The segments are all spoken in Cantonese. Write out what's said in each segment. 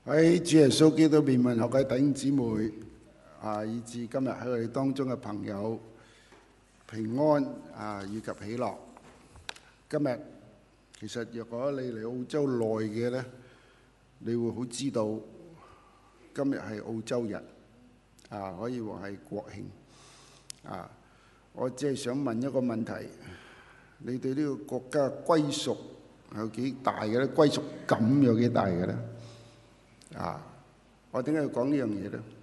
喺主耶穌基督面問候嘅弟兄姊妹以至今日喺我哋當中嘅朋友平安以及喜樂。今日其實若果你嚟澳洲耐嘅呢，你會好知道今日係澳洲日可以話係國慶我只係想問一個問題，你對呢個國家嘅歸屬有幾大嘅呢？歸屬感有幾大嘅呢？我點解要講呢樣嘢呢？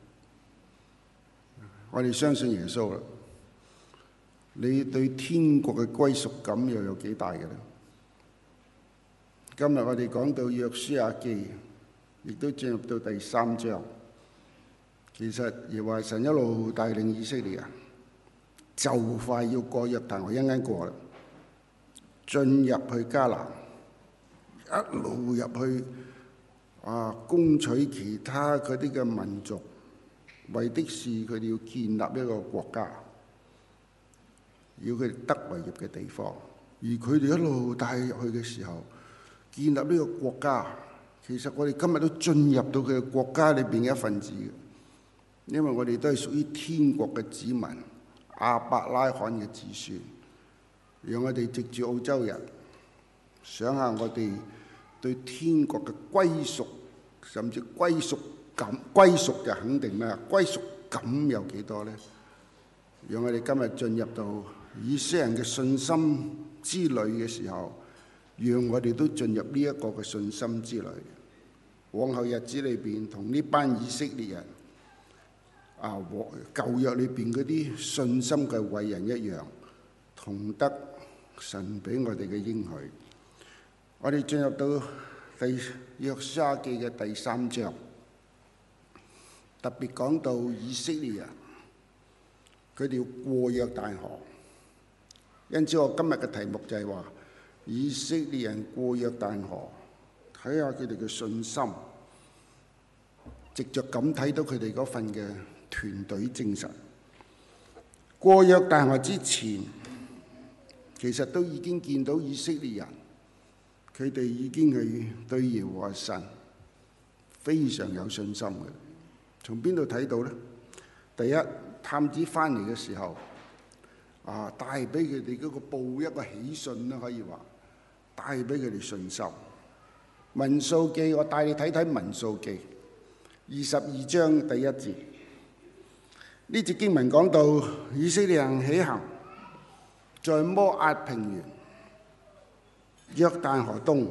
我哋相信耶穌啦。你對天國嘅歸屬感又有幾大嘅呢？今日我哋講到約書亞記，亦都進入到第3章。其實耶和華神一路帶領以色列人，就快要過約旦河，一陣過啦，進入去迦南，一路入去。攻取其他嗰啲嘅民族，為的是佢哋要建立一個國家，要佢哋得為業嘅地方。而佢哋一路帶入去嘅時候，建立呢個國家，其實我哋今日都進入到佢嘅國家裏邊嘅一份子嘅，因為我哋都係屬於天國嘅子民，亞伯拉罕嘅子孫。讓我哋藉住澳洲人，想下我哋對天國嘅歸屬，甚至歸屬感，歸屬就肯定咩？歸屬感有幾多呢？讓我哋今日進入到以色列人嘅信心之旅嘅時候，讓我哋都進入呢一個嘅信心之旅。往後日子裏邊，同呢班以色列人舊約裏邊嗰啲信心嘅偉人一樣，同得神俾我哋嘅應許。我哋進入到約書亞記嘅第3章，特別講到以色列人，佢哋要過約旦河。因此我今日嘅題目就係話，以色列人過約旦河，睇下佢哋嘅信心，藉着咁睇到佢哋嗰份嘅團隊精神。過約旦河之前，其實都已經見到以色列人，佢哋已經係對耶和華神非常有信心嘅。從邊度睇到呢？第一，探子翻嚟嘅時候，帶俾佢哋嗰個報一個喜訊啦，可以話帶俾佢哋信心。民數記，我帶你睇睇民數記22章第1節。呢節經文講到以色列人起行，在摩押平原約旦河東，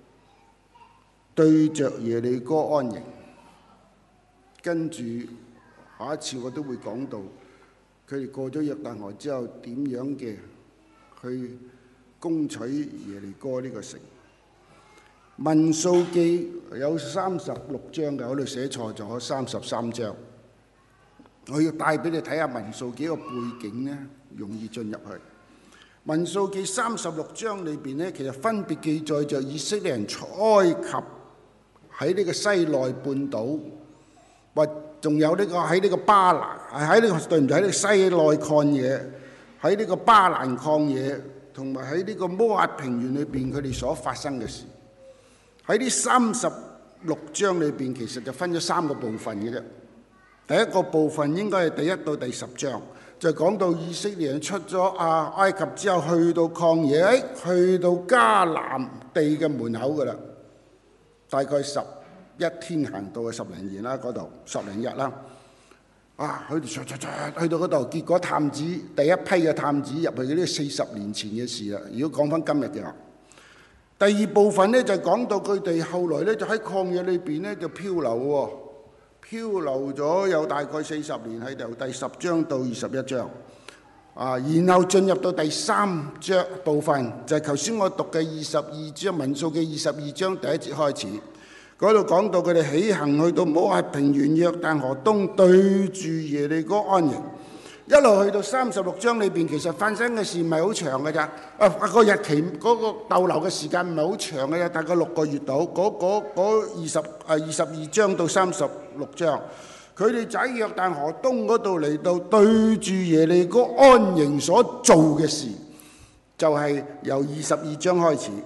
對着耶利哥安營。跟住下一次我都會講到，佢哋過咗約旦河之後點樣嘅去攻取耶利哥呢個城。民數記有36章嘅，我度寫錯咗33章。我要帶俾你睇下民數記個背景呢，容易進入去。民數記36章裏邊呢，其實分別記載着以色列人埃及喺呢個西奈半島，或仲有呢個喺呢個巴蘭，喺呢個對唔住，喺呢個西奈曠野，喺呢個巴蘭曠野，同埋喺呢個摩押平原裏邊佢哋所發生嘅事。喺呢36章裏邊，其實就分咗3個部分嘅啫。第一個部分應該係第1到第10章。就講到以色列人出咗埃及之後，去到曠野，去到迦南地嘅門口噶啦，大概11天行到嘅10零年啦，嗰度10零日啦。佢哋去到嗰度，結果探子第一批嘅探子入去嗰啲40年前嘅事啦。如果講翻今日嘅話，第二部分呢，就講到佢哋後來呢，就喺曠野裏邊呢，就漂流喎。漂流咗有大概40年，係由第10章到21章，然後進入到第3章部分，就係頭先我讀嘅22章，民數記22章第1節開始，嗰度講到佢哋起行去到摩押平原約旦河東，對住耶利哥安營，一路去到36章裏邊，其實發生嘅事唔係好長嘅咋，個日期嗰個逗留嘅時間唔係好長嘅，大概6個月到。22章到36章，佢哋就喺約旦河東嗰度嚟到對住耶利哥安營所做嘅事，就係由22章開始。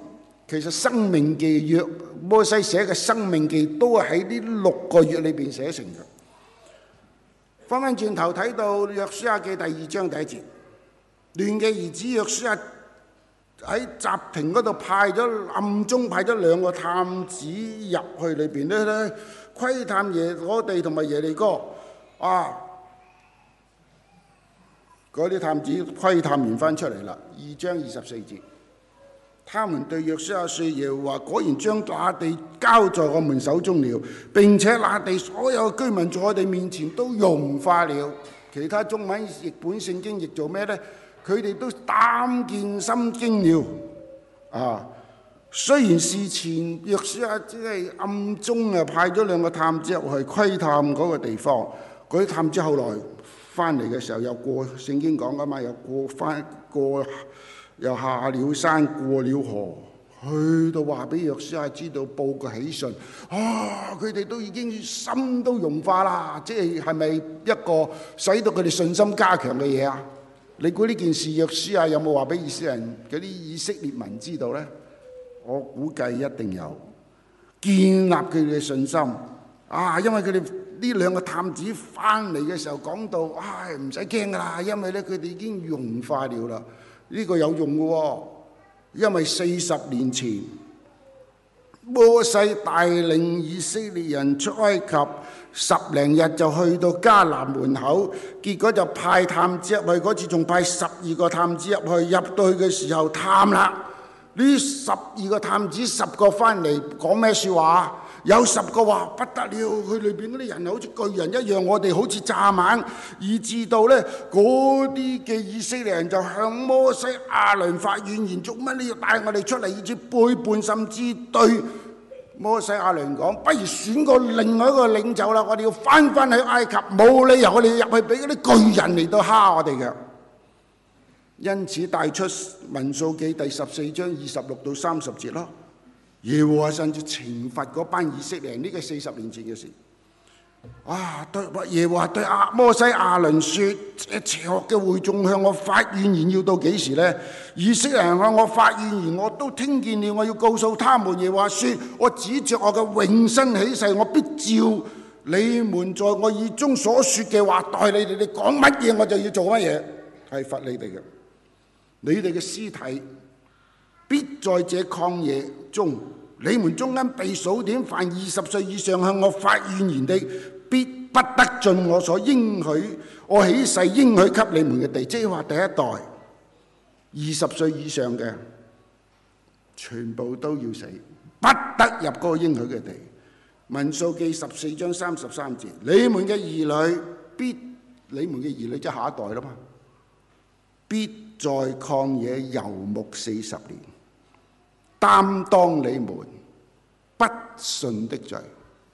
其實申命記摩西寫嘅申命記都係喺呢6個月裏邊寫成嘅。翻返轉頭睇到約書亞記第2章第1節，嫩嘅兒子約書亞喺什亭嗰度暗中派咗2個探子入去裏邊咧，窺探耶羅地同埋耶利哥。嗰啲探子窺探完翻出嚟啦。2章24節，他們對約書亞說：耶和華果然將那地交在我們手中了，並且那地所有居民在我哋面前都融化了。其他中文譯本聖經譯做咩呢？佢哋都膽戰心驚了。雖然事前約書亞只係暗中派咗2個探子入去窺探嗰個地方，嗰啲探子後來翻嚟嘅時候又過，聖經講噶嘛，又下了山過了河，去到話俾約書亞知道，報個喜訊。佢哋都已經心都融化啦，即係咪一個使到佢哋信心加強嘅嘢啊？你估呢件事約書亞有冇話俾以色列人嗰啲以色列民知道呢？我估計一定有，建立佢哋嘅信心。因為佢哋呢2個探子翻嚟嘅時候講到，唔使驚噶啦，因為咧佢哋已經融化了啦。呢個有用嘅喎，因為40年前摩西帶領以色列人出埃及10零日就去到迦南門口，結果就派探子入去，嗰次仲派12個探子入去，入到去嘅時候探啦。呢12個探子10個翻嚟講咩説話？有10個話不得了，佢裏邊嗰啲人好似巨人一樣，我哋好似蚱蜢，以致到呢嗰啲嘅以色列人就向摩西亞倫發怨言，做乜你要帶我哋出嚟？以致背叛，甚至對摩西亞倫講：不如選個另外一個領袖啦，我哋要翻去埃及，冇理由我哋入去俾嗰啲巨人嚟到蝦我哋嘅。因此帶出民數記第14章26到30節咯。耶和華甚至懲罰嗰班以色列人，呢個40年前嘅事。耶和華對摩西亞倫說：邪惡嘅會眾向我發怨言，要到幾時呢？以色列人向我發怨言，我都聽見了。我要告訴他們，耶和華說：我指着我嘅永生起誓，我必照你們在我耳中所說嘅話，待你哋講乜嘢，我就要做乜嘢，係罰你哋嘅。你哋嘅屍體必在這曠野中，你們中間被數點凡20歲以上向我發怨言的，必不得進我所應許，我起誓應許給你們嘅地。即係話第一代20歲以上嘅，全部都要死，不得入嗰個應許嘅地。民數記14章33節，你們嘅兒女即係下一代啦嘛，必在曠野遊牧40年，擔當你們不信的罪。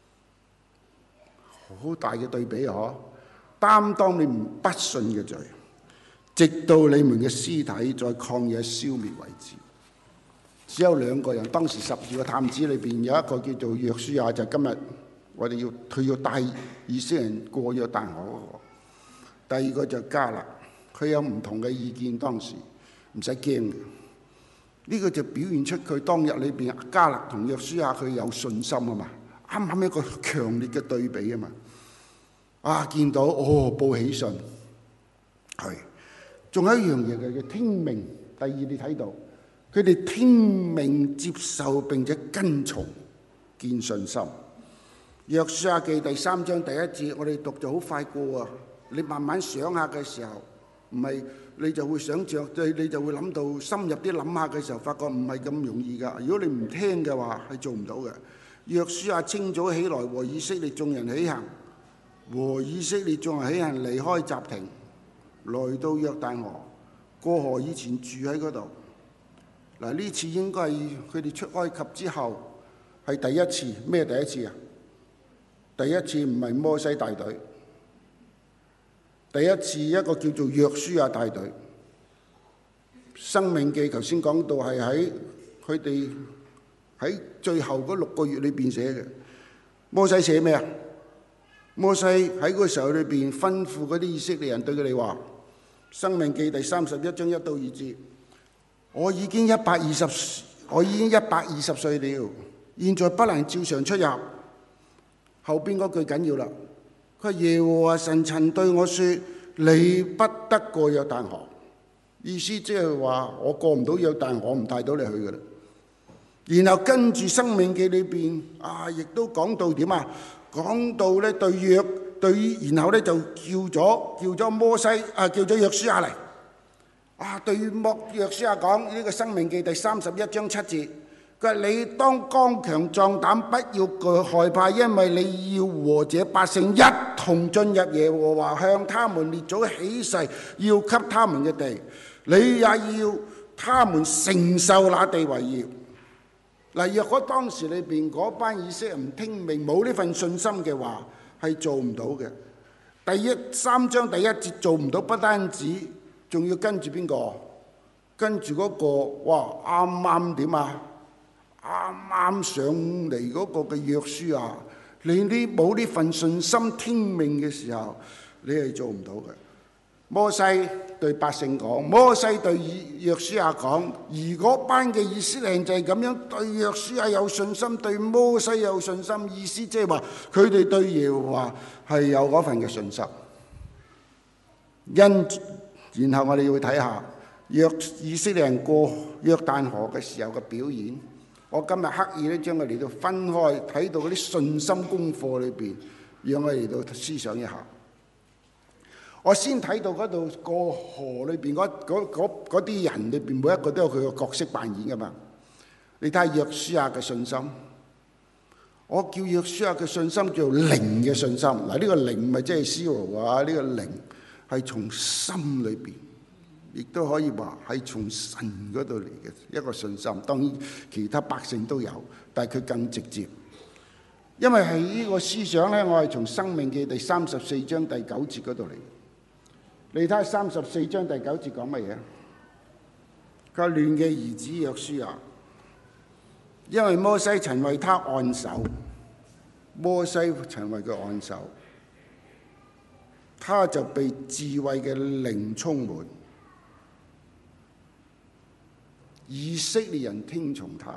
好大嘅對比啊！擔當你們不信嘅罪，直到你們嘅屍體在曠野消滅為止。只有2個人，當時12個探子裏邊有一個叫做約書亞，就今日我哋佢要帶以色列人過約旦河嗰個。第2個就迦勒。佢有唔同嘅意見，當時唔使驚嘅。呢個就表現出佢當日裏邊迦勒同約書亞佢有信心啊嘛，啱啱一個強烈嘅對比啊嘛。見到報喜訊，係仲有一樣嘢嘅，叫聽命。第2你睇到佢哋聽命接受並且跟從，見信心。約書亞記第3章第1節，我哋讀就好快過啊，你慢慢想下嘅時候。唔係你就會想像，你就會諗到深入啲諗下嘅時候，發覺唔係咁容易㗎。如果你唔聽嘅話，係做唔到嘅。約書亞清早起來，和以色列眾人起行，離開什亭，來到約旦河，過河以前住喺嗰度。呢次應該係佢哋出埃及之後係第一次。咩第一次啊？第一次唔係摩西帶隊。第一次一個叫做約書亞帶隊。申命記頭先講到係喺佢哋喺最後嗰6個月裏邊寫嘅。摩西寫咩啊？摩西喺嗰個時候裏邊吩咐嗰啲以色列人對佢哋話：申命記第31章1到2節，我已經120 我已經120歲了，現在不能照常出入。後邊嗰句緊要啦，佢話耶和華神曾對我說：你不得過約旦河。意思即係話我過唔到約旦河，我唔帶到你去㗎啦。然後跟住申命記裏邊亦都講到點啊？講到咧然後咧就叫咗摩西叫咗約書亞嚟對約書亞講呢個申命記第31章7節，佢話你當剛強壯膽，不要害怕，因為你要和這百姓一同進入耶和華向他們列祖起誓要給他們嘅地，你也要他們承受那地為業。嗱，若果當時裏邊嗰班以色列人唔聽命，冇呢份信心嘅話，係做唔到嘅。第3章第1節做唔到，不單止，仲要跟住邊個？跟住嗰個，啱啱點啊？啱啱上嚟嗰個嘅約書亞，你冇呢份信心聽命嘅時候，你係做唔到嘅。摩西對百姓講，摩西對約書亞講，如果班嘅以色列人就係咁樣對約書亞有信心，對摩西有信心，意思即係話佢哋對耶和華係有嗰份嘅信心。然後我哋要睇下以色列人過約旦河嘅時候嘅表演。我今日刻意咧將佢嚟到分開，睇到嗰啲信心功課裏邊，讓我哋嚟到思想一下。我先睇到嗰度過河裏邊嗰啲人裏邊，每一個都有佢個角色扮演噶嘛。你睇下約書亞嘅信心，我叫約書亞嘅信心叫靈嘅信心。嗱，呢個靈咪即係 zero 啊，呢個靈係從心裏邊，亦都可以話係從神嗰度嚟嘅一個信心。當然其他百姓都有，但係佢更直接。因為係呢個思想咧，我係從申命記第34章第9節嗰度嚟。你睇下34章第9節講乜嘢？佢話亂嘅兒子約書亞，因為摩西曾為他按手，摩西曾為佢按手，他就被智慧嘅靈充滿，以色列人聽從他，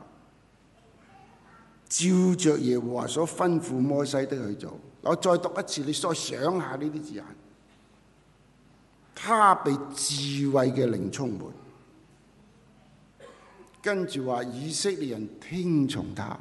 照着耶和華所吩咐摩西的去做。我再讀一次，你再想下呢啲字眼。他被智慧嘅靈充滿，跟住話以色列人聽從他，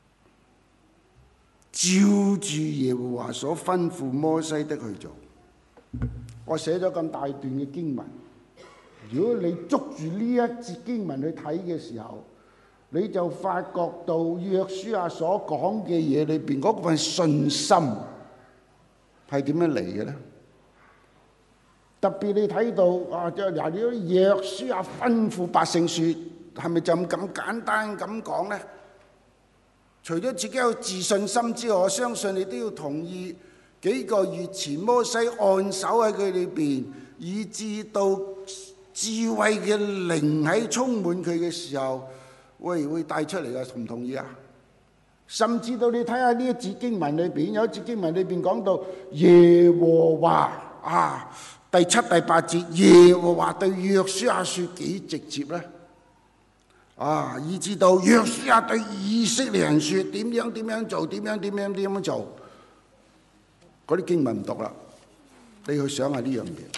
照住耶和華所吩咐摩西的去做。我寫咗咁大段嘅經文，如果你捉住呢一節經文去睇嘅時候，你就發覺到約書亞所講嘅嘢裏邊嗰份信心係點樣嚟嘅呢？特別你睇到嗱，你約書亞吩咐百姓說，係咪就咁簡單咁講呢？除咗自己有自信心之外，我相信你都要同意，幾個月前摩西按手喺佢裏邊，以至到智慧嘅靈喺充滿佢嘅時候，會帶出嚟嘅，同唔同意啊？甚至到你睇下呢一節經文裏邊，有一節經文裏邊講到耶和華第7、第8節，耶和華對約書亞說幾直接呢？以至到約書亞對以色列人說點樣做，點樣做。嗰啲經文唔讀啦，你去想下呢樣嘢，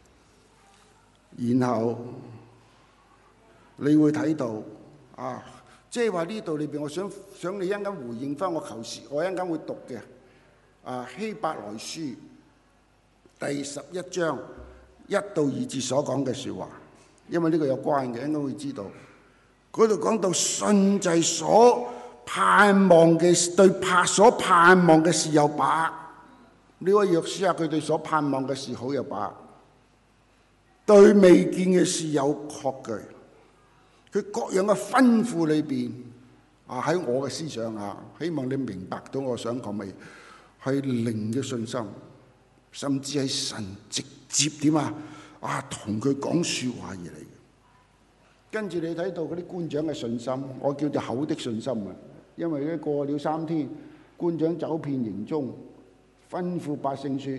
然後你會睇到即係話呢度裏邊，我想你一陣間回應翻我一陣間會讀嘅希伯來書第11章1到2節所講嘅説話，因為呢個有關嘅，應該會知道。嗰度講到信就係所盼望嘅，對所盼望嘅事有把握。呢位約書亞佢對所盼望嘅事好有把握，對未見嘅事有確據。佢各樣嘅吩咐裏邊喺我嘅思想希望你明白到我想講乜嘢，係靈嘅信心，甚至係神直接點同佢講説話而嚟嘅。跟住你睇到嗰啲官長嘅信心，我叫做口的信心因為過了3天，官長走遍營中，吩咐百姓說：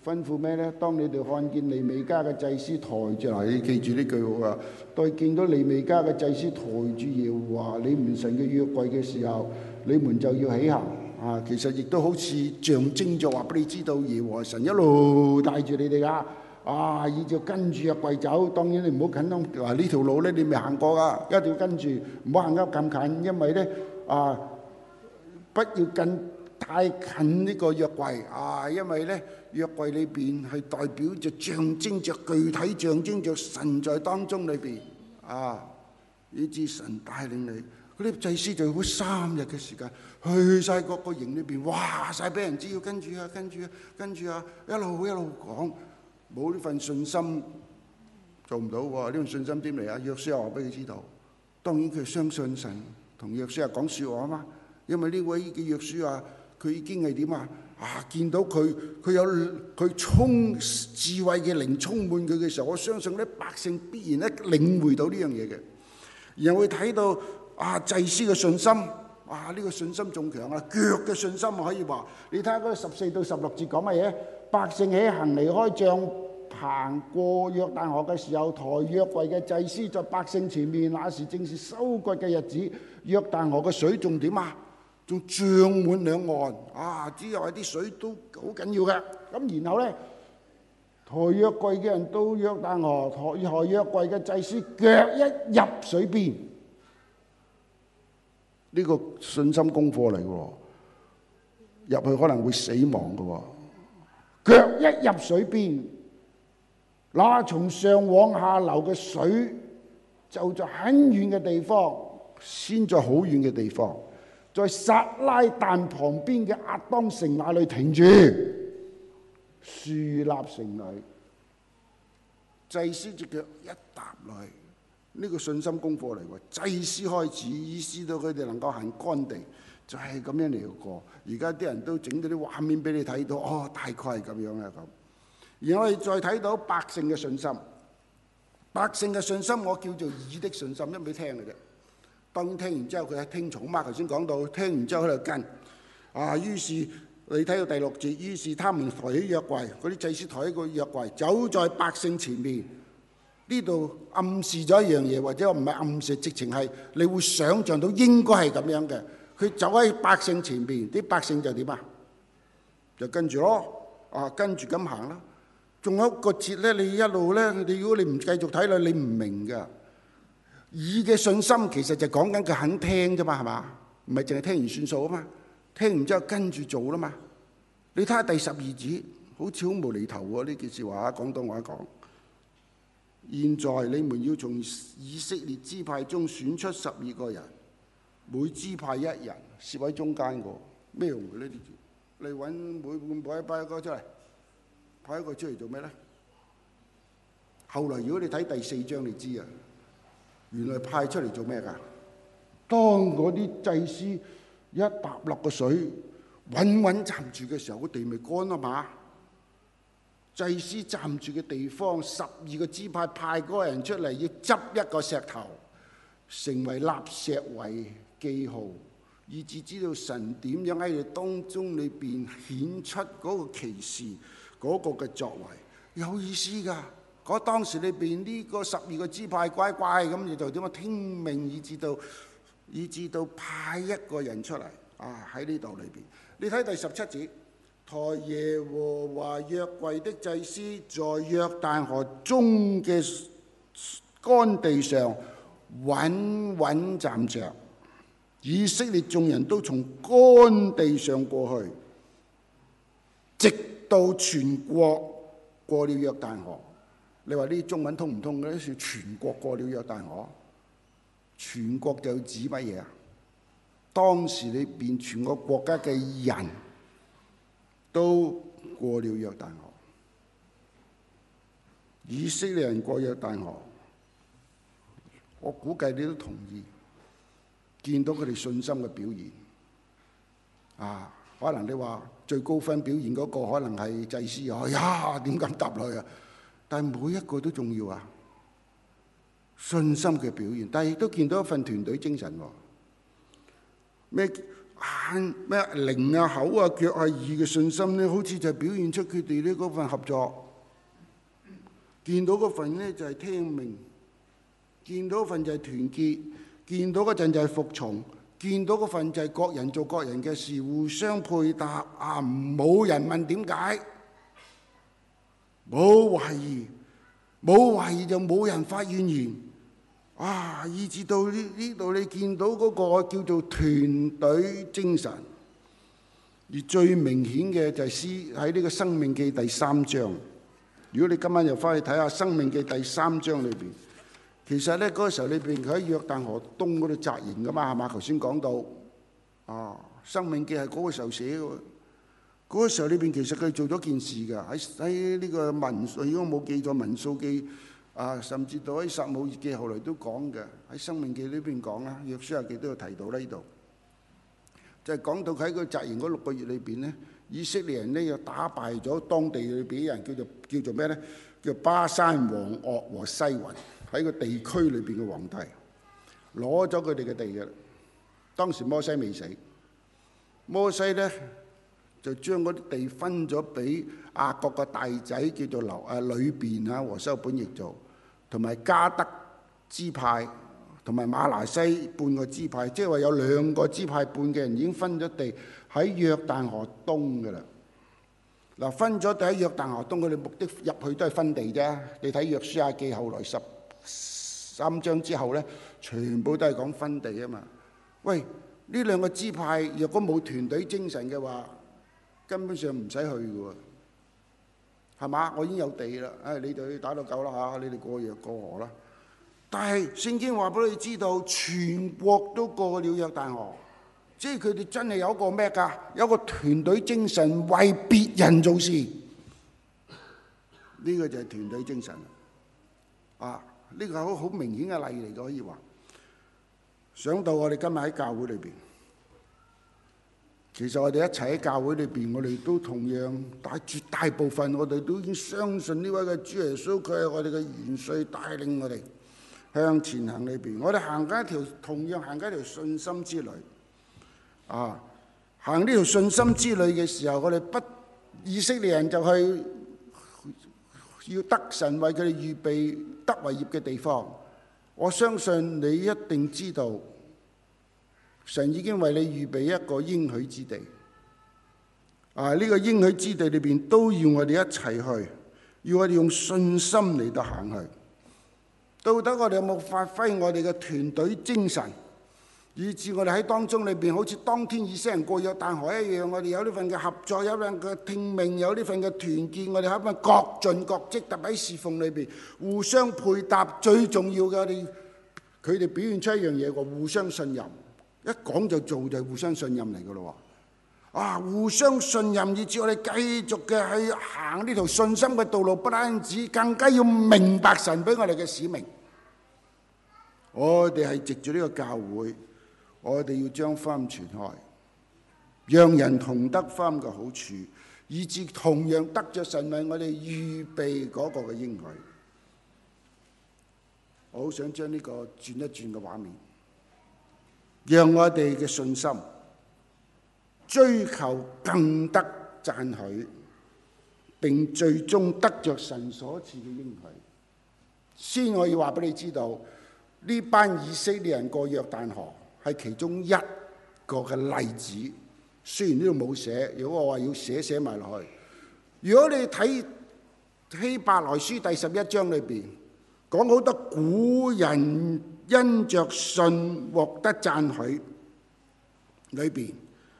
吩咐咩呢？當你哋看見利未家嘅祭司抬住，嗱，你記住呢句話啊！當見到利未家嘅祭司抬住耶和華你們神嘅約櫃嘅時候，你們就要起行啊！其實亦都好似象徵咗話俾你知道，耶和華神一路帶住你哋噶啊！依照跟住約櫃走。當然你唔好近嗱呢條路咧，你未行過噶，一定要跟住，唔好行得咁近，因為咧不要近太近呢個約櫃啊！因為咧約櫃裏邊係代表着象徵着具體象徵着神在當中裏邊啊，以致神帶領你。嗰啲祭司就好3日嘅時間去晒各個營裏邊，哇晒俾人知要跟住啊，一路講，冇呢份信心做唔到喎。呢份信心點嚟啊？約書亞話俾佢知道，當然佢相信神同約書亞講説話啊嘛。因為呢位嘅約書亞，佢已經係點啊？見到佢有佢智慧嘅靈充滿佢嘅時候，我相信咧百姓必然咧領會到呢樣嘢嘅。然後會睇到祭司嘅信心，呢個信心仲強啊！腳嘅信心可以話，你睇下嗰14到16節講乜嘢？百姓起行離開帳棚過約旦河嘅時候，抬約櫃嘅祭司在百姓前面，那時正是收割嘅日子，約旦河嘅水仲點啊？仲漲滿兩岸之後啲水都好緊要嘅。咁然後咧，抬約櫃嘅人到約旦河，抬約櫃嘅祭司腳一入水邊，呢個信心功課嚟嘅喎，入去可能會死亡嘅喎。腳一入水邊，那從上往下流嘅水就在很遠嘅地方，先在好遠嘅地方。在撒拉但旁邊嘅亞當城那裏停住，樹立城裏，祭司隻腳一踏落去，呢個信心功課嚟喎。祭司開始意識到佢哋能夠行乾地，就係咁樣嚟過。而家啲人都整到啲畫面俾你睇到，大概係咁樣啦咁。然後我哋再睇到百姓嘅信心，百姓嘅信心我叫做耳的信心，一味聽嘅啫。當聽完之後，佢係聽從嘛。頭先講到聽完之後喺度跟於是你睇到第6節，於是他們抬起約櫃，嗰啲祭司抬起個約櫃，走在百姓前面。呢度暗示咗一樣嘢，或者唔係暗示，直情係你會想像到應該係咁樣嘅。佢走喺百姓前面，啲百姓就點啊？就跟住咯，跟住咁行啦。仲有一個節咧，你一路咧，如果你唔繼續睇落，你唔明㗎。耳嘅信心其實就講緊佢肯聽啫嘛，係嘛？唔係淨係聽完算數啊嘛。聽完之後跟住做啦嘛。你睇下第12節，好似好無厘頭喎呢件事話，廣東話講。現在你們要從以色列支派中選出12個人，每支派1人，攝喺中間個咩用嘅呢啲字？你揾每派一個出嚟，派一個出嚟做咩咧？後來如果你睇第4章，你知啊。原來派出嚟做咩㗎？當嗰啲祭司一踏落個水，穩穩站住嘅時候，個地咪乾啊嘛！祭司站住嘅地方，12個支派派嗰個人出嚟，要執一個石頭，成為立石為記號，以至知道神點樣喺佢當中裏邊顯出嗰個奇事，嗰個嘅作為，有意思㗎。嗰當時裏邊呢個12個支派乖乖咁，你就點樣聽命，以至到派一個人出嚟喺呢度裏邊。你睇第17節，抬耶和華約櫃的祭司在約旦河中嘅乾地上穩穩站着，以色列眾人都從乾地上過去，直到全國過了約旦河。你話呢啲中文通唔通嘅？呢算全國過了約旦河，全國就指乜嘢啊？當時裏邊全個國家嘅人都過了約旦河，以色列人過約旦河，我估計你都同意，見到佢哋信心嘅表現可能你話最高分表現嗰個可能係祭司點敢答落去啊？但係每一個都重要信心嘅表現，但係亦都見到一份團隊精神喎。咩眼咩靈啊、口啊、腳啊、耳嘅信心咧，好似就表現出佢哋呢嗰份合作。見到嗰份呢就係聽命，見到嗰份就係團結，見到嗰陣就係服從，見到嗰份就係各人做各人嘅事，互相配搭啊！冇人問點解，冇懷疑，冇懷疑就冇人發怨言啊！以至到呢度你見到嗰個叫做團隊精神，而最明顯嘅就係喺呢個《申命記》第3章。如果你今晚又翻去睇下《申命記》第3章裏邊，其實咧嗰個時候裏邊佢喺約旦河東嗰度紮營噶嘛，係嘛？頭先講到啊，《申命記》係嗰個時候寫嘅。嗰個時候裏邊其實佢做咗件事㗎，喺呢個民數，如果冇記錯民數記啊，甚至到喺撒母耳記後來都講嘅，喺《申命記》呢邊講啦，約書亞記都有提到呢度，就係講到喺個紮營嗰6個月裏邊咧。以色列人呢又打敗咗當地裏邊人，叫做咩呢？叫巴珊王噩和西雲，喺個地區裏邊嘅皇帝，攞咗佢哋嘅地嘅。當時摩西未死，摩西呢就將嗰啲地分咗俾亞國個大仔叫做呂便啊，和修本譯做，同埋迦得支派，同埋瑪拿西半個支派，即係話有2個支派半嘅人已經分咗地。喺約旦河東嘅啦，嗱分咗地喺約旦河東，佢哋目的入去都係分地啫。你睇約書亞記後來13章之後咧，全部都係講分地啊嘛。喂，呢2個支派若果冇團隊精神嘅話，根本上唔使去嘅喎，係嘛？我已經有地啦，你哋打到夠啦嚇，你哋過約過河啦。但係聖經話俾你知道，全國都過了約旦河。即係佢哋真係有一個咩㗎？有一個團隊精神，為別人做事。呢個就係團隊精神啊！呢個係好明顯嘅例嚟嘅，可以話。想到我哋今日喺教會裏邊，其實我哋一齊喺教會裏邊，我哋都同樣，但係絕大部分我哋都已經相信呢位嘅主耶穌，佢係我哋嘅元帥，帶領我哋向前行裏邊。我哋行緊一條同樣行緊一條信心之旅。啊！行呢條信心之旅嘅時候，我哋以色列人就去要得神為佢哋預備得為業嘅地方。我相信你一定知道，神已經為你預備一個應許之地。呢個應許之地裏邊都要我哋一齊去，要我哋用信心嚟到行去。到底我哋有冇發揮我哋嘅團隊精神？以致我哋喺當中裏邊，好似當天以色列人過約旦河一樣，我哋有呢份嘅合作，有呢份嘅聽命，有呢份嘅團結，我哋喺一份各盡各職，特別喺侍奉裏邊互相配搭。最重要嘅，佢哋表現出一樣嘢，互相信任。一講就做就係互相信任嚟嘅咯喎。互相信任，以致我哋繼續嘅去行呢條信心嘅道路，不單止，更加要明白神俾我哋嘅使命。我哋係藉住呢個教會。我哋要將福音傳開，讓人同得福音嘅好處，以致同樣得着神為我哋預備嗰個嘅應許。我好想將呢個轉一轉嘅畫面，讓我哋嘅信心追求更得讚許，並最終得着神所賜嘅應許。先我要話俾你知道，呢班以色列人過約旦河係其中一個嘅例子，雖然呢度冇寫，如果我話要寫埋落去。如果你睇希伯來書第11章裏邊講好多古人因着信獲得讚許，裏邊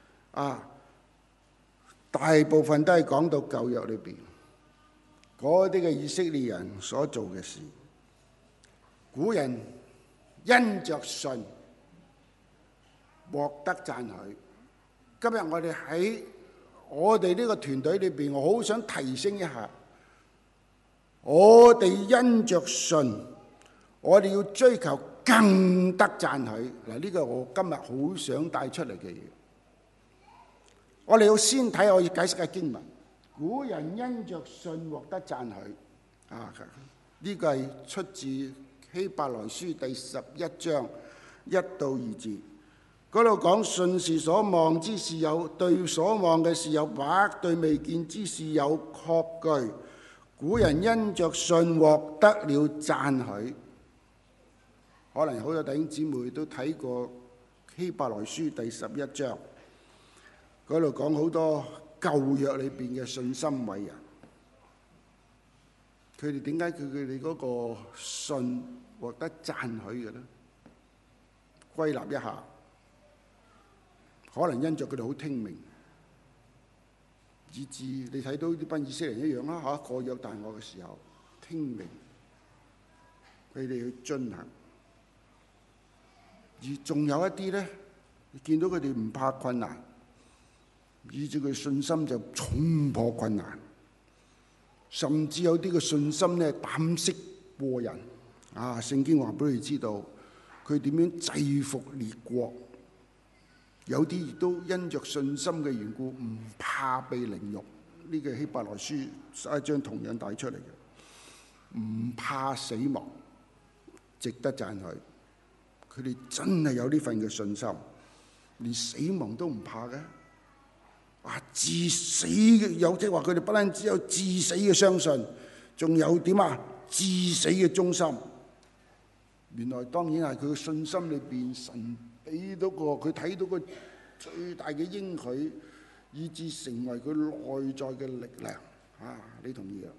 大部分都係講到舊約裏邊嗰啲嘅以色列人所做嘅事。古人因着信獲得讚許。今日我哋喺我哋呢個團隊裏邊，我好想提升一下，我哋因着信，我哋要追求更得讚許。嗱，呢個我今日好想帶出嚟嘅嘢。我哋要先睇我要解釋嘅經文，古人因着信獲得讚許。呢個係出自希伯來書第11章1到2節。 嗰度講信是所望之事有，對所望嘅事有把握，對未見之事有確據。古人因着信獲得了讚許。可能好多弟兄姊妹都睇過希伯來書第11章，嗰度講好多舊約裏邊嘅信心偉人，佢哋點解佢哋嗰個信獲得讚許嘅呢？歸納一下，可能因着佢哋好聽命，以致你睇到呢班以色列人一樣啦嚇，過約旦河嘅時候聽命，佢哋去遵行。而仲有一啲咧，你見到佢哋唔怕困難，以致佢信心就衝破困難，甚至有啲嘅信心咧膽識過人。聖經話俾你知道，佢點樣制服列國。有啲亦都因着信心嘅緣故，唔怕被凌辱。呢個希伯來書11章同樣帶出嚟嘅，唔怕死亡，值得讚許。佢哋真係有呢份嘅信心，連死亡都唔怕嘅。至死嘅有，即係話佢哋不單止有至死嘅相信，仲有點至死嘅忠心。原來當然係佢嘅信心裏邊，神俾到個佢睇到個最大嘅應許，以致成為佢內在嘅力量。你同意啊？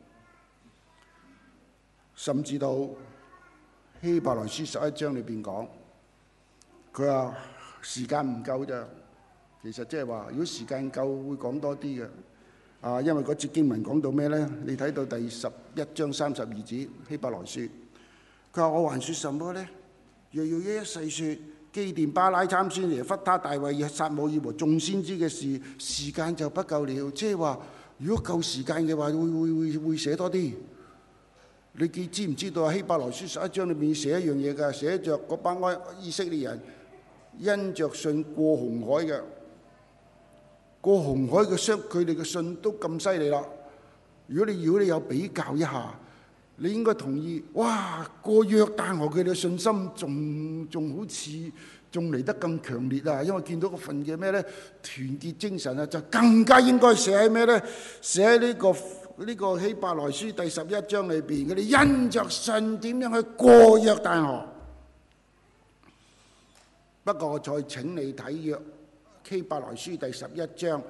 甚至到希伯來書11章裏邊講，佢話時間唔夠啫。其實即係話，如果時間夠，會講多啲嘅。因為嗰節經文講到咩呢？你睇到第11章32節希伯來書，佢話：我還說什麼呢？若要一一細説，基甸、巴拉、參孫、耶弗他、大衛、撒母耳和眾先知嘅事，時間就不夠了。即係話，如果夠時間嘅話，會寫多啲。你知唔知道啊？希伯來書11章裏面寫一樣嘢㗎，寫着嗰班以色列人因着信過紅海嘅，過紅海嘅佢哋嘅信都咁犀利啦。如果你有比較一下，你應該同意，哇！過約旦河佢哋嘅信心仲好似仲嚟得更強烈啊！因為見到嗰份嘅咩呢？團結精神啊，就更加應該寫喺咩呢？寫喺呢個希伯來書第11章裏邊，佢哋因着信點樣去過約旦河。不過我再請你睇希伯來書第11章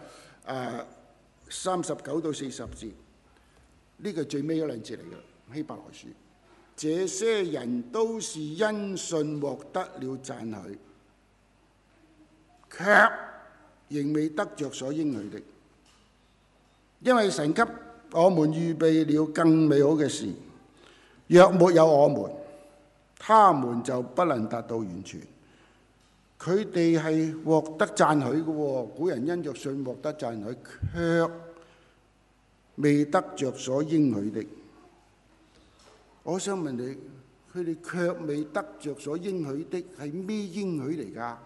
39到40節，呢個最尾一兩節嚟嘅。希伯來書，這些人都是因信獲得了讚許，卻仍未得着所應許的，因為神給我們預備了更美好嘅事。若沒有我們，他們就不能達到完全。佢哋係獲得讚許嘅喎，古人因着信獲得讚許，卻未得着所應許的。我想問你，佢哋卻未得着所應許的係咩應許嚟㗎？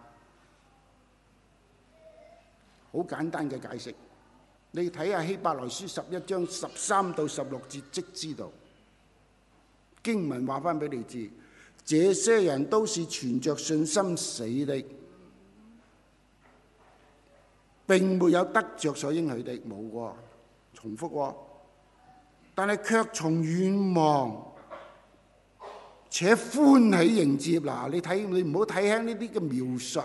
好簡單嘅解釋，你睇下希伯來書11章13到16節即知道。經文話翻俾你知，這些人都是存着信心死的，並沒有得着所應許的，冇喎，重複喎，但係卻從遠望且歡喜迎接。嗱，你唔好睇輕呢啲嘅描述，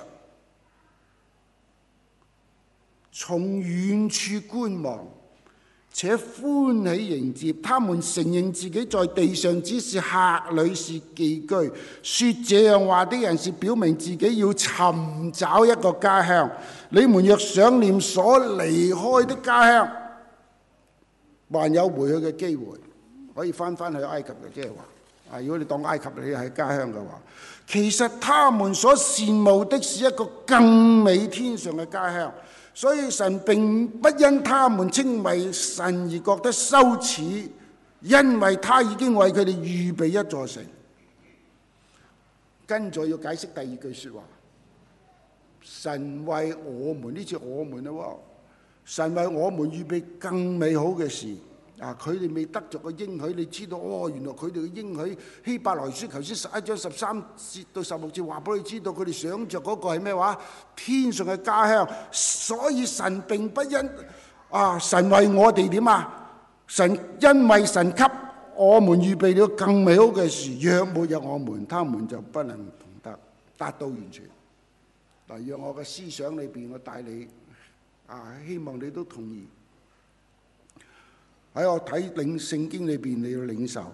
從遠處觀望且歡喜迎接。他們承認自己在地上只是客旅，是寄居。說這樣話的人是表明自己要尋找一個家鄉。你們若想念所離開的家鄉，還有回去嘅機會，可以翻去埃及嘅，即係話。如果你當埃及你係家鄉嘅話，其實他們所羨慕的是一個更美天上嘅家鄉，所以神並不因他們稱為神而覺得羞恥，因為他已經為佢哋預備一座城。跟住要解釋第二句說話，神為我們，呢次我們啦，神為我們預備更美好嘅事。 佢哋未得着個應許，你知道原來佢哋嘅應許，希伯來書頭先11章13節到16節話俾你知道，佢哋想着嗰個係咩話？天上嘅家鄉。所以神並不因神為我哋點啊？神因為神給我們預備了更美好嘅事，若沒有我們，他們就不能同得達到完全。嗱，讓我嘅思想裏邊，我帶你希望你都同意。喺我睇聖經裏邊，你要領受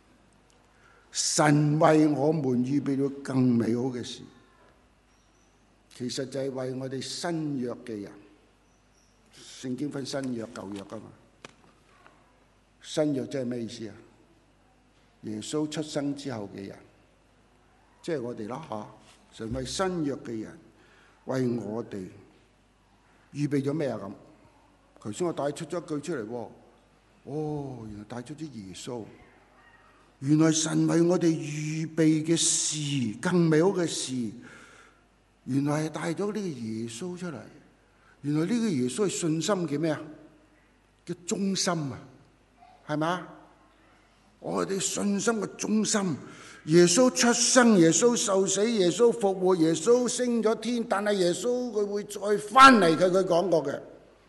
神為我們預備了更美好嘅事，其實就係為我哋新約嘅人。聖經分新約舊約噶嘛？新約即係咩意思啊？耶穌出生之後嘅人，即係我哋啦嚇。神為新約嘅人，為我哋預備咗咩啊？咁頭先我帶出咗一句出嚟喎。原來帶出咗耶穌。原來神為我哋預備嘅事，更美好嘅事，原來係帶咗呢個耶穌出嚟。原來呢個耶穌係信心嘅咩啊？嘅中心啊，係咪？我哋信心嘅中心。耶穌出生，耶穌受死，耶穌復活，耶穌升咗天，但係耶穌佢會再翻嚟，佢講過嘅。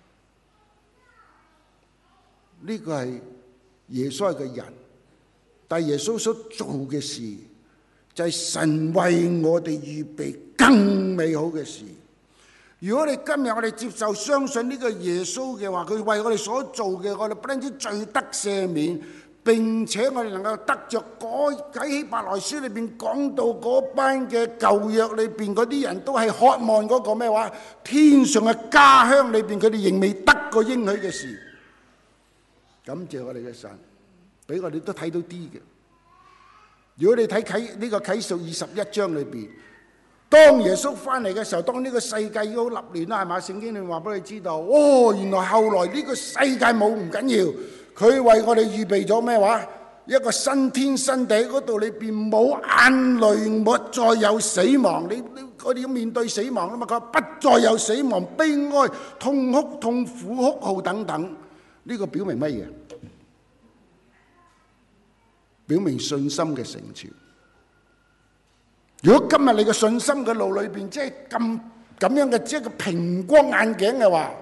呢個係耶穌係個人，但係耶穌所做嘅事就係神為我哋預備更美好嘅事。如果你今日我哋接受相信呢個耶穌嘅話，佢為我哋所做嘅，我哋不單止罪得赦免，並且我哋能夠得着喺希伯來書裏邊講到嗰班嘅舊約裏邊嗰啲人都係渴望嗰個咩話？天上嘅家鄉裏邊，佢哋仍未得過應許嘅事。感謝我哋嘅神，俾我哋都睇到啲嘅。如果你睇呢個啟示21章裏邊，當耶穌翻嚟嘅時候，當呢個世界已經好立亂啦，係嘛？聖經裏面話俾你知道，原來後來呢個世界冇唔緊要，佢為我哋預備咗咩話？一個新天新地，嗰度裏邊冇眼淚，冇再有死亡。我哋要面對死亡啊嘛，佢話不再有死亡、悲哀、痛哭、痛苦、哭號等等。呢個表明乜嘢？表明信心嘅成全。如果今日你嘅信心嘅路裏邊，即係咁樣嘅，即係個平光眼鏡嘅話，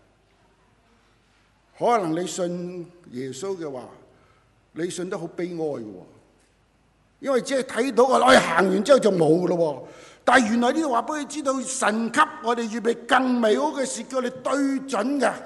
可能你信耶穌嘅話，你信得好悲哀嘅喎，因為即係睇到我行完之後就冇嘅咯。但係原來呢個話俾你知道，神給我哋預備更美好嘅事，叫你對準嘅。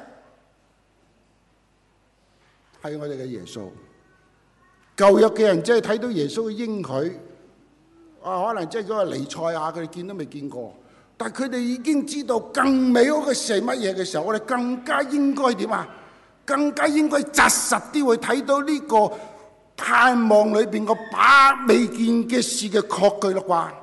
係我哋嘅耶穌。舊約嘅人即係睇到耶穌嘅應許，可能即係嗰個彌賽亞，佢哋見都未見過，但係佢哋已經知道更美好嘅事係乜嘢嘅時候，我哋更加應該點啊？更加應該紮實啲去睇到呢個盼望裏邊個把未見嘅事嘅確據啦啩。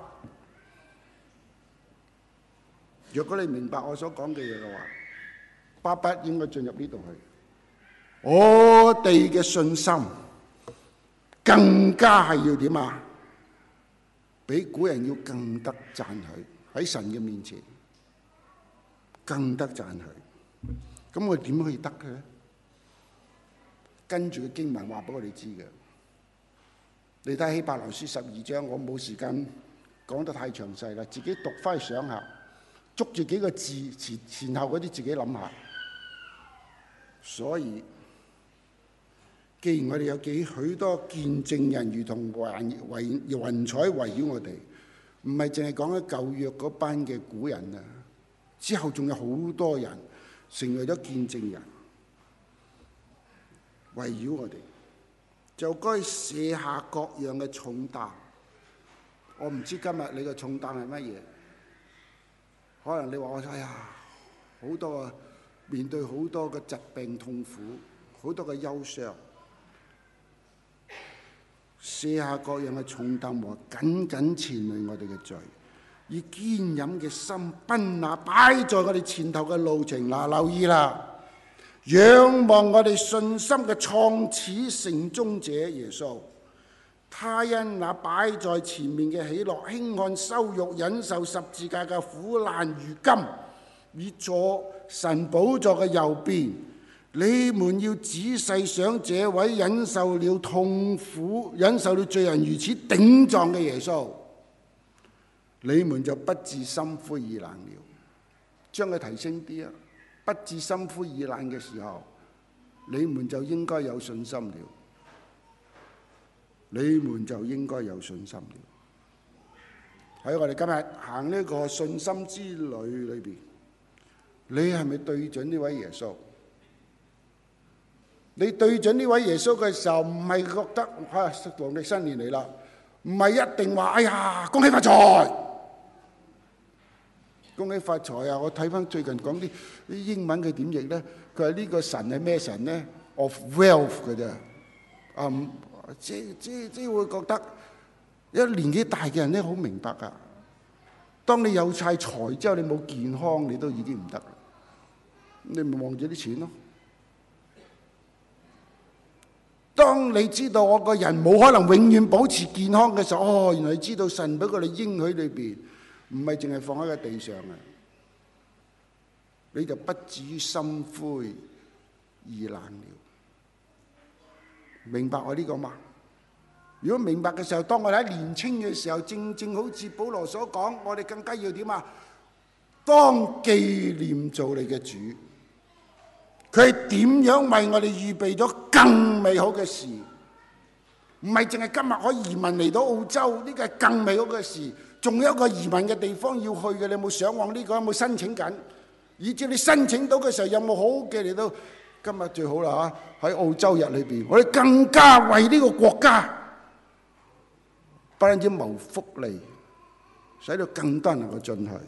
若果你明白我所講嘅嘢嘅話，巴不應該進入呢度去。我哋嘅信心更加係要點啊？比古人要更得讚許，喺神嘅面前更得讚許。咁我點可以得嘅咧？跟住嘅經文話俾我哋知嘅，你睇希伯來書12章，我冇時間講得太詳細啦，自己讀翻去想下，捉住幾個字前後嗰啲自己諗下。所以既然我哋有許多見證人如同雲彩圍繞我哋，唔係淨係講緊舊約嗰班嘅古人啊，之後仲有好多人成為咗見證人，圍繞我哋，就該卸下各樣嘅重擔。我唔知今日你嘅重擔係乜嘢？可能你話我好多面對好多嘅疾病痛苦，好多嘅憂傷。卸下各樣嘅重擔和緊緊纏累我哋嘅罪，以堅忍嘅心奔那擺在我哋前頭嘅路程。留意啦，仰望我哋信心嘅創始成終者耶穌，他因那擺在前面嘅喜樂，輕看羞辱，忍受十字架嘅苦難，如今已坐神寶座嘅右邊。 你們要仔細想這位忍受了痛苦、忍受了罪人如此頂撞嘅耶穌，你們就不致心灰意冷了。將佢提升啲啊！不致心灰意冷嘅時候，你們就應該有信心了。你們就應該有信心了。喺我哋今日行呢個信心之旅裏邊，你係咪對準呢位耶穌？你對準呢位耶穌嘅時候，唔係覺得農曆新年嚟啦，唔係一定話哎呀恭喜發財，恭喜發財啊！我睇翻最近講啲英文佢點譯咧？佢話呢個神係咩神咧？Of wealth 嘅啫。即會覺得一年紀大嘅人咧好明白噶。當你有晒財之後，你冇健康，你都已經唔得啦。你咪望住啲錢咯。當你知道我個人冇可能永遠保持健康嘅時候，原來你知道神俾佢哋應許裏邊唔係淨係放喺個地上嘅，你就不至於心灰意冷了。明白我呢個嘛？如果明白嘅時候，當我哋喺年青嘅時候，正好似保羅所講，我哋更加要點啊？當紀念做你嘅主，佢係點樣為我哋預備咗更美好嘅事？唔係淨係今日可以移民嚟到澳洲，呢個係更美好嘅事。仲有一個移民嘅地方要去嘅，你有冇上往呢個？有冇申請緊？以至你申請到嘅時候，有冇好嘅嚟到？今日最好啦嚇！喺澳洲日裏邊，我哋更加為呢個國家不單止謀福利，使到更多人能夠進去。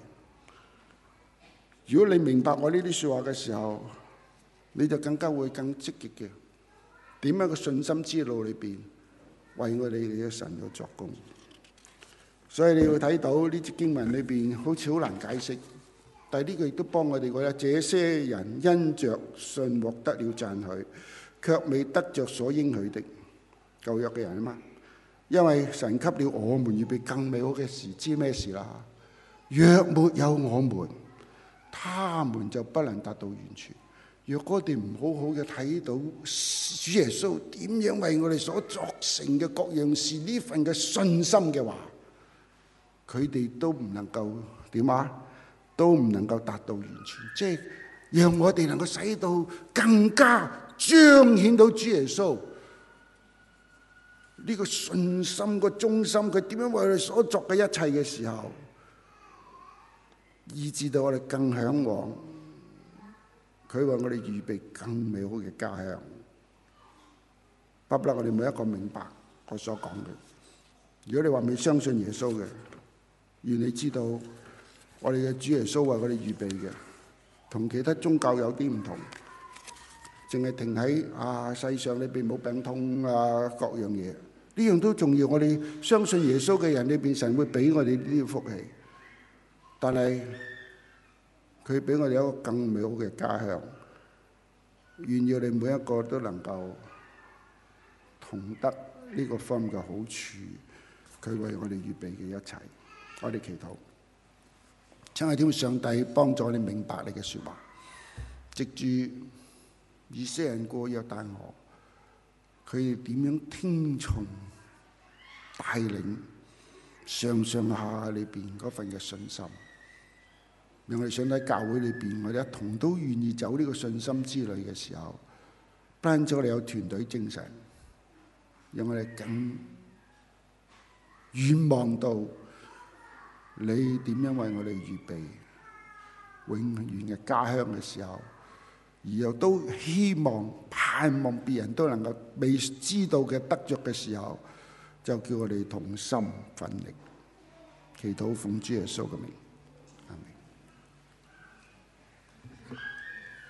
如果你明白我呢啲説話嘅時候，你就更加會更積極嘅點樣個信心之路裏邊為我哋嘅神去作工。所以你要睇到呢節經文裏邊好似好難解釋。但係呢個亦都幫我哋講啦，這些人因着信獲得了讚許，卻未得着所應許的。舊約嘅人啊嘛，因為神給了我們預備更美好嘅事，知咩事啦？若沒有我們，他們就不能達到完全。若果我哋唔好好嘅睇到主耶穌點樣為我哋所作成嘅各樣事，呢份嘅信心嘅話，佢哋都唔能夠點啊？都唔能夠達到完全，即係讓我哋能夠使到更加彰顯到主耶穌呢個信心個中心，佢點樣為我哋所作嘅一切嘅時候，以致到我哋更向往佢為我哋預備更美好嘅家鄉。巴不得我哋每一個明白我所講嘅。如果你話未相信耶穌嘅，願你知道。我哋嘅主耶穌為我哋預備嘅，同其他宗教有啲唔同，淨係停喺世上裏邊冇病痛各樣嘢，呢樣都重要。我哋相信耶穌嘅人裏邊，神會俾我哋呢啲福氣，但係佢俾我哋一個更美好嘅家鄉，願意我哋每一個都能夠同得呢個方面嘅好處，佢為我哋預備嘅一切。我哋祈禱。請係點上帝幫助你明白你嘅説話，藉住以色列人過約旦河，佢哋點樣聽從帶領上上下下裏邊嗰份嘅信心，讓我哋上帝教會裏邊，我哋一同都願意走呢個信心之旅嘅時候，不單止我哋有團隊精神，讓我哋更遠望到。你點樣為我哋預備永遠嘅家鄉嘅時候，而又都希望盼望別人都能夠未知道嘅得着嘅時候，就叫我哋同心奮力，祈禱奉主耶穌嘅名。